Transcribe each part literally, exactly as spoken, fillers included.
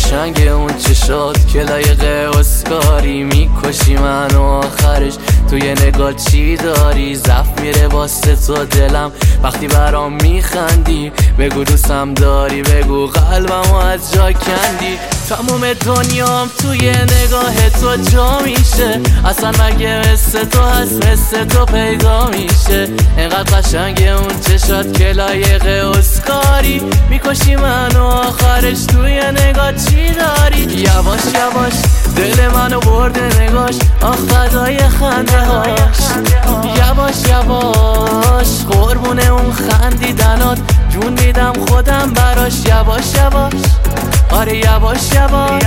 قشنگ اون چشات که لایق اسکاری، میکشی منو آخرش توی نگاه چی داری؟ زفت میره واسه تو دلم وقتی برام میخندی، بگو دوستم داری، بگو قلبمو از جا کندی. تموم دنیام توی نگاه تو جا میشه، اصلا مگه مثل تو هست مثل تو پیدا میشه؟ اینقدر قشنگ اون چشات که لایق اسکاری، میکشی منو آخرش توی نگاه چی داری؟ یواش یواش دل منو برده نگاش، آخ فدای خنده هاش. یواش یواش قربون اون خندیدنات، جون میدم خودم براش. یواش یواش آره یواش یواش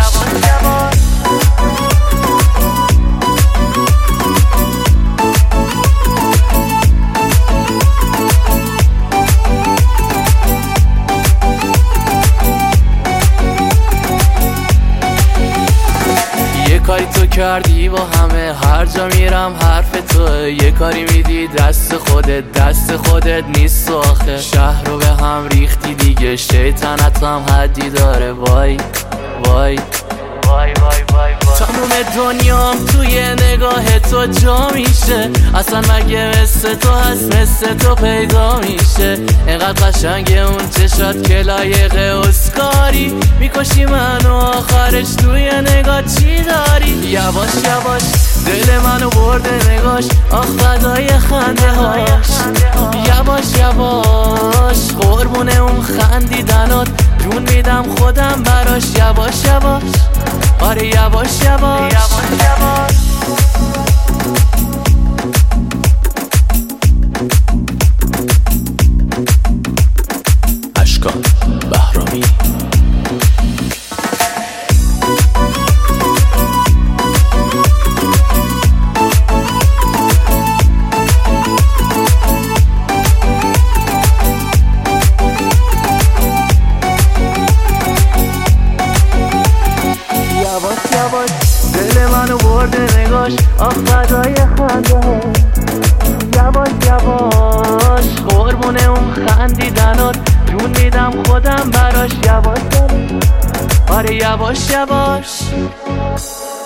یه کاری تو کردی با همه، هر جا میرم حرف تو. یه کاری میدی دست خودت، دست خودت نیست آخه. شهر رو به هم ریختی دیگه، شیطنت هم حدی داره. وای وای وای وای وای تموم دنیام توی نگاه تو جا میشه، اصلا مگه مثل تو هست مثل تو پیدا میشه؟ اینقدر قشنگ اون چشات که لایق اسکاری، میکشی منو آخرش توی نگاه چی داری؟ یواش یواش دل منو برده نگاش، آخ فدای خنده هاش. یواش یواش قربون اون خندیدنات، جون میدم خودم براش. یواش یواش آره یواش یواش اشکان بهرامی. دل منو برده نگاش، آخ فدای خنده ها. یواش یواش قربون اون خندیدنات، جون میدم خودم براش. یواش آره یواش یواش